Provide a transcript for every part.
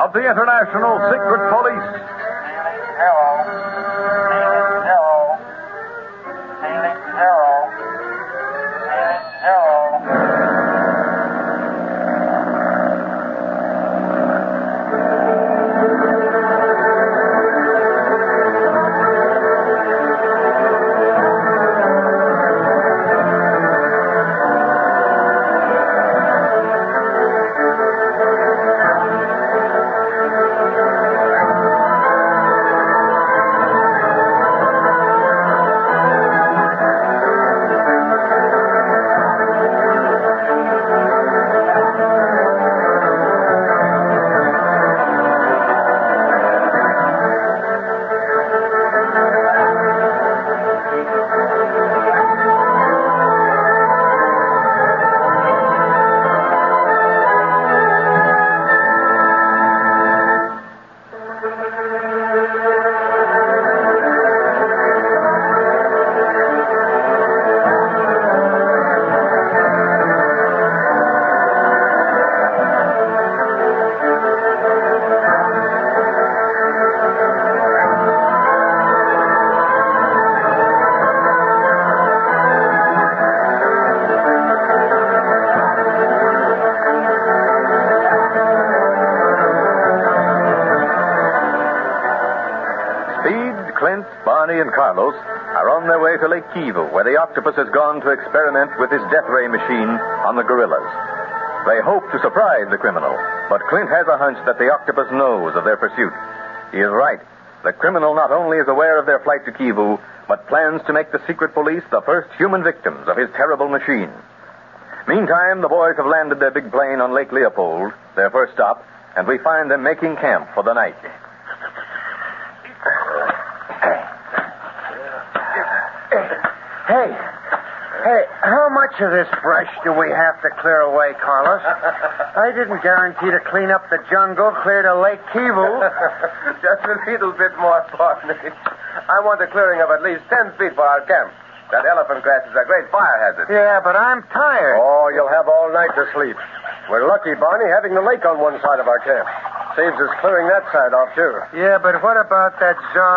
of the International Secret Police. Zero. Ceiling zero. Ceiling zero. Clint, Barney, and Carlos are on their way to Lake Kivu, where the octopus has gone to experiment with his death ray machine on the gorillas. They hope to surprise the criminal, but Clint has a hunch that the octopus knows of their pursuit. He is right. The criminal not only is aware of their flight to Kivu, but plans to make the secret police the first human victims of his terrible machine. Meantime, the boys have landed their big plane on Lake Leopold, their first stop, and we find them making camp for the night. Hey, how much of this brush do we have to clear away, Carlos? I didn't guarantee to clean up the jungle, clear to Lake Kivu. Just a little bit more, Barney. I want a clearing of at least 10 feet for our camp. That elephant grass is a great fire hazard. Yeah, but I'm tired. Oh, you'll have all night to sleep. We're lucky, Barney, having the lake on one side of our camp. Saves us clearing that side off, too. Yeah, but what about that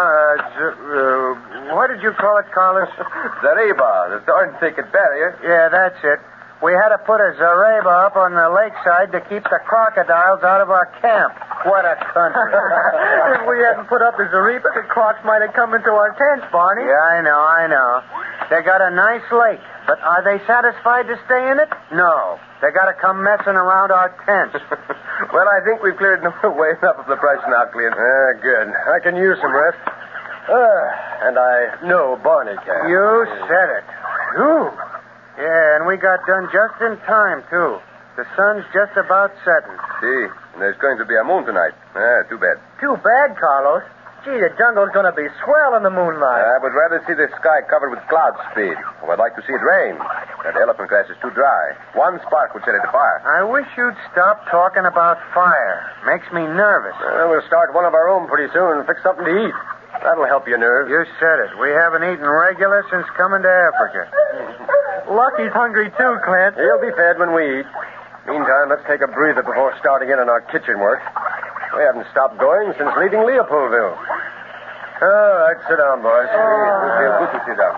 what did you call it, Carlos? Zareba, the thorn thicket barrier. Yeah, that's it. We had to put a zareba up on the lakeside to keep the crocodiles out of our camp. What a country. If we hadn't put up the zareba, the crocs might have come into our tents, Barney. Yeah, I know. They got a nice lake, but are they satisfied to stay in it? No. They got to come messing around our tents. Well, I think we've cleared way enough of the brush now, Clint. Good. I can use some rest. And I know Barney can. You said it. Whew. Yeah, and we got done just in time, too. The sun's just about setting. See, and there's going to be a moon tonight. Too bad. Too bad, Carlos. Gee, the jungle's going to be swell in the moonlight. I would rather see the sky covered with cloud speed. I would like to see it rain. That elephant grass is too dry. One spark would set it afire. I wish you'd stop talking about fire. Makes me nervous. We'll start one of our own pretty soon and fix something to eat. That'll help your nerves. You said it. We haven't eaten regular since coming to Africa. Lucky's hungry, too, Clint. He'll be fed when we eat. Meantime, let's take a breather before starting in on our kitchen work. We haven't stopped going since leaving Leopoldville. All right, sit down, boys. It'll feel good to sit down.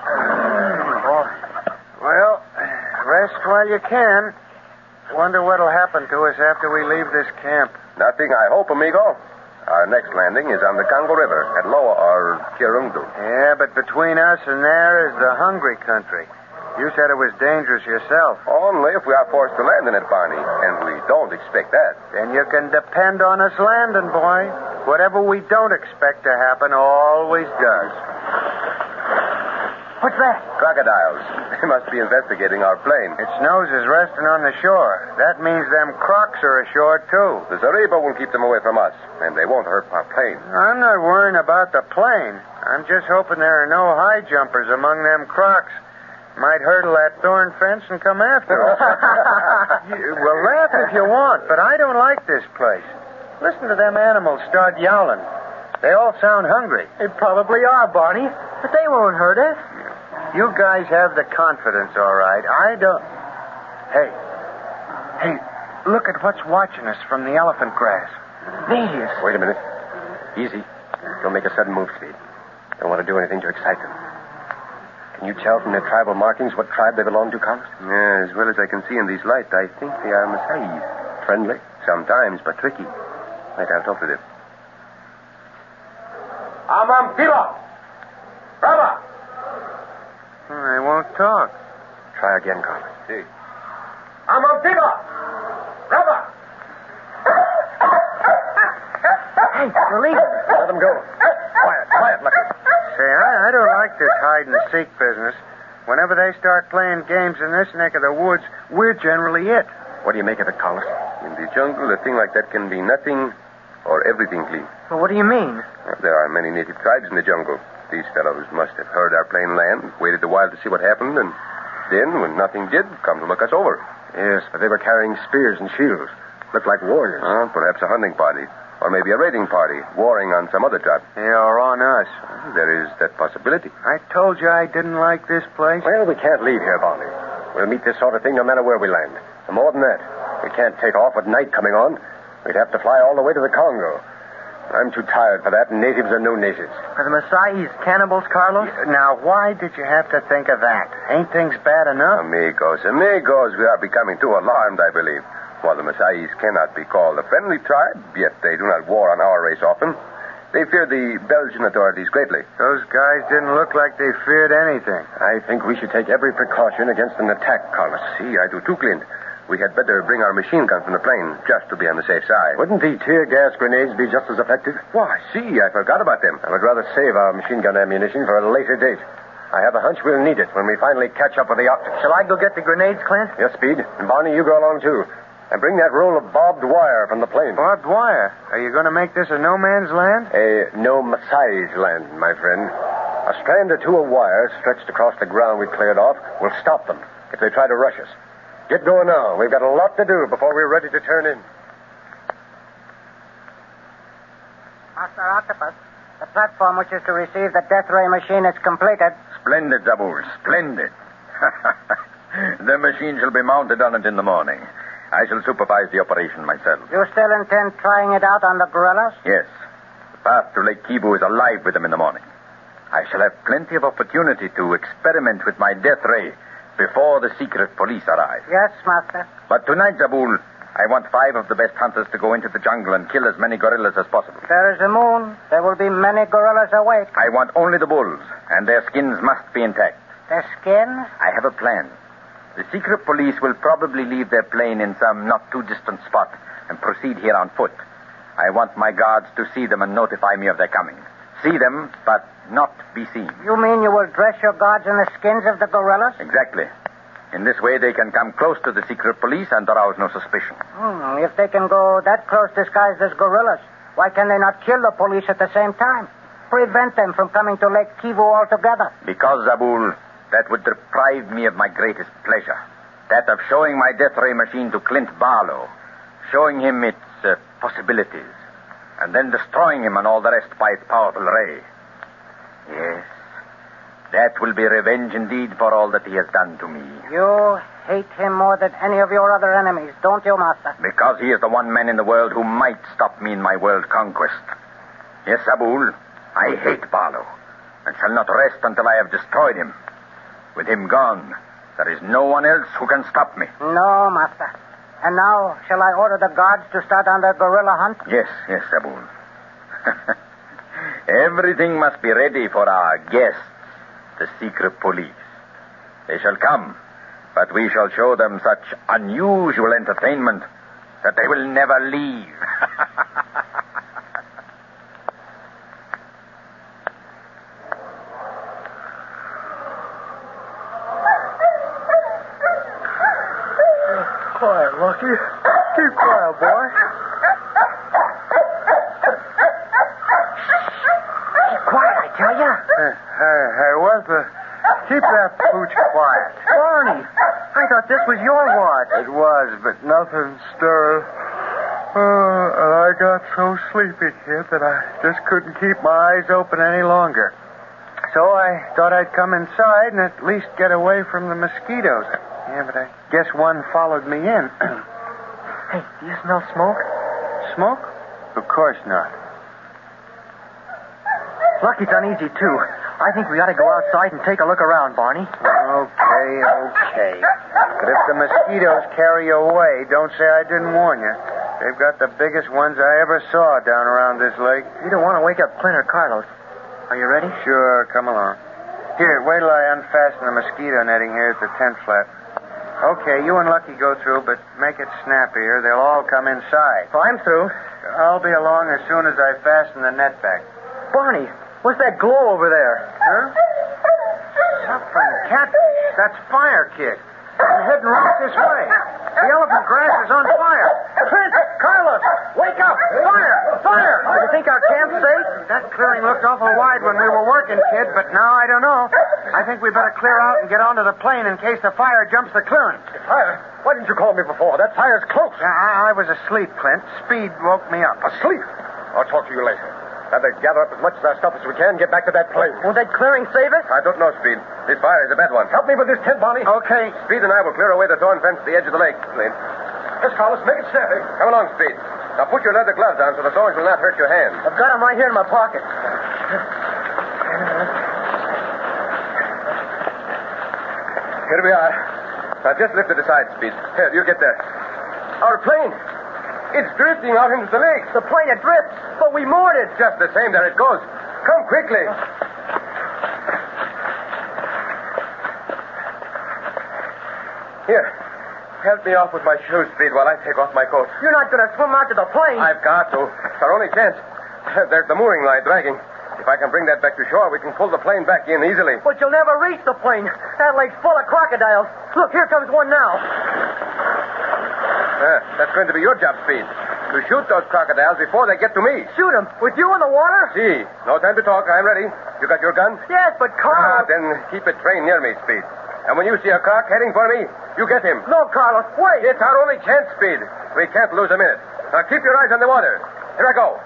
Well, rest while you can. Wonder what'll happen to us after we leave this camp. Nothing, I hope, amigo. Our next landing is on the Congo River at Loa or Kirundu. Yeah, but between us and there is the hungry country. You said it was dangerous yourself. Only if we are forced to land in it, Barney, and we don't expect that. Then you can depend on us landing, boy. Whatever we don't expect to happen always does. What's that? Crocodiles. They must be investigating our plane. Its nose is resting on the shore. That means them crocs are ashore, too. The Zareba will keep them away from us, and they won't hurt our plane. I'm not worrying about the plane. I'm just hoping there are no high jumpers among them crocs. Might hurdle that thorn fence and come after us. Well, laugh if you want, but I don't like this place. Listen to them animals start yowling. They all sound hungry. They probably are, Barney. But they won't hurt us. You guys have the confidence, all right. I don't... Hey, look at what's watching us from the elephant grass. Natives. Wait a minute. Easy. Don't make a sudden move, Speed. Don't want to do anything to excite them. Can you tell from their tribal markings what tribe they belong to, Carlos? Yeah, as well as I can see in these lights, I think they are Masais. Friendly? Sometimes, but tricky. Wait, I'll talk to them. Amam Piba! Brava! They won't talk. Try again, Carlos. See. Amam Piba! Brava! Hey, they're leaving. Let them go. Quiet, Lucky. Say, I don't like this hide-and-seek business. Whenever they start playing games in this neck of the woods, we're generally it. What do you make of it, Carlos? In the jungle, a thing like that can be nothing or everything, Cleve. Well, what do you mean? Well, there are many native tribes in the jungle. These fellows must have heard our plain land, waited a while to see what happened, and then, when nothing did, come to look us over. Yes, but they were carrying spears and shields. Looked like warriors. Perhaps a hunting party. Or maybe a raiding party, warring on some other tribe. Yeah, or on us. There is that possibility. I told you I didn't like this place. Well, we can't leave here, Barney. We'll meet this sort of thing no matter where we land. And more than that, we can't take off with night coming on. We'd have to fly all the way to the Congo. I'm too tired for that, and natives are no natives. Are the Masais cannibals, Carlos? Now, why did you have to think of that? Ain't things bad enough? Amigos, we are becoming too alarmed, I believe. While the Masais cannot be called a friendly tribe, yet they do not war on our race often. They fear the Belgian authorities greatly. Those guys didn't look like they feared anything. I think we should take every precaution against an attack, Carlos. See, I do too, Clint. We had better bring our machine gun from the plane, just to be on the safe side. Wouldn't the tear gas grenades be just as effective? Why, see, I forgot about them. I would rather save our machine gun ammunition for a later date. I have a hunch we'll need it when we finally catch up with the octopus. Shall I go get the grenades, Clint? Yes, Speed. And Barney, you go along, too. And bring that roll of barbed wire from the plane. Barbed wire? Are you going to make this a no-man's land? A no Masai's land, my friend. A strand or two of wire stretched across the ground we cleared off will stop them if they try to rush us. Get going now. We've got a lot to do before we're ready to turn in. Master Octopus, the platform which is to receive the death ray machine is completed. Splendid, Zabul, splendid. The machine shall be mounted on it in the morning. I shall supervise the operation myself. You still intend trying it out on the gorillas? Yes. The path to Lake Kivu is alive with them in the morning. I shall have plenty of opportunity to experiment with my death ray before the secret police arrive. Yes, Master. But tonight, Zabul, I want 5 of the best hunters to go into the jungle and kill as many gorillas as possible. There is a moon. There will be many gorillas awake. I want only the bulls, and their skins must be intact. Their skins? I have a plan. The secret police will probably leave their plane in some not too distant spot and proceed here on foot. I want my guards to see them and notify me of their coming. See them, but not be seen. You mean you will dress your guards in the skins of the gorillas? Exactly. In this way, they can come close to the secret police and arouse no suspicion. If they can go that close disguised as gorillas, why can they not kill the police at the same time? Prevent them from coming to Lake Kivu altogether. Because, Zabul, that would deprive me of my greatest pleasure. That of showing my death ray machine to Clint Barlow. Showing him its possibilities. And then destroying him and all the rest by its powerful ray. Yes. That will be revenge indeed for all that he has done to me. You hate him more than any of your other enemies, don't you, Master? Because he is the one man in the world who might stop me in my world conquest. Yes, Zabul, I hate Barlow, and shall not rest until I have destroyed him. With him gone, there is no one else who can stop me. No, Master. And now, shall I order the guards to start on their gorilla hunt? Yes, Zabul. Everything must be ready for our guests, the secret police. They shall come, but we shall show them such unusual entertainment that they will never leave. Quiet, Lucky. Keep quiet, boy. Keep quiet, I tell you. Hey, Wesler, keep that pooch quiet. Barney, I thought this was your watch. It was, but nothing stirred. And I got so sleepy, kid, that I just couldn't keep my eyes open any longer. So I thought I'd come inside and at least get away from the mosquitoes. Yeah, but I guess one followed me in. Hey, do you smell smoke? Smoke? Of course not. Lucky's uneasy, too. I think we ought to go outside and take a look around, Barney. Okay. But if the mosquitoes carry you away, don't say I didn't warn you. They've got the biggest ones I ever saw down around this lake. You don't want to wake up Clint or Carlos. Are you ready? Sure, come along. Here, wait till I unfasten the mosquito netting here at the tent flap. Okay, you and Lucky go through, but make it snappier. They'll all come inside. Oh, I'm through. I'll be along as soon as I fasten the net back. Barney, what's that glow over there? Huh? Suffering catfish. That's fire, kid. They're heading right this way. The elephant grass is on fire. Clint! Carlos! Wake up! Fire! Fire! Do you think our camp's safe? That clearing looked awful wide when we were working, kid, but now I don't know. I think we better clear out and get onto the plane in case the fire jumps the clearing. Fire? Why didn't you call me before? That fire's close. I was asleep, Clint. Speed woke me up. Asleep? I'll talk to you later. Now, they gather up as much of our stuff as we can and get back to that plane. Won't that clearing save us? I don't know, Speed. This fire is a bad one. Help me with this tent, Barney. Okay. Speed and I will clear away the thorn fence at the edge of the lake. Clint. Yes, Carlos, make it snappy. Come along, Speed. Now put your leather gloves on so the thorns will not hurt your hand. I've got them right here in my pocket. Here we are. Now just lift it aside, Speed. Here, you get there. Our plane. It's drifting out into the lake. The plane adrift, but we moored it. Just the same, there it goes. Come quickly. Here. Help me off with my shoes, Speed, while I take off my coat. You're not going to swim out to the plane. I've got to. It's our only chance. There's the mooring line dragging. If I can bring that back to shore, we can pull the plane back in easily. But you'll never reach the plane. That lake's full of crocodiles. Look, here comes one now. That's going to be your job, Speed. To shoot those crocodiles before they get to me. Shoot him. With you in the water? See. No time to talk. I'm ready. You got your gun? Yes, but Carlos... Then keep it trained near me, Speed. And when you see a croc heading for me, you get him. No, Carlos, wait. It's our only chance, Speed. We can't lose a minute. Now keep your eyes on the water. Here I go.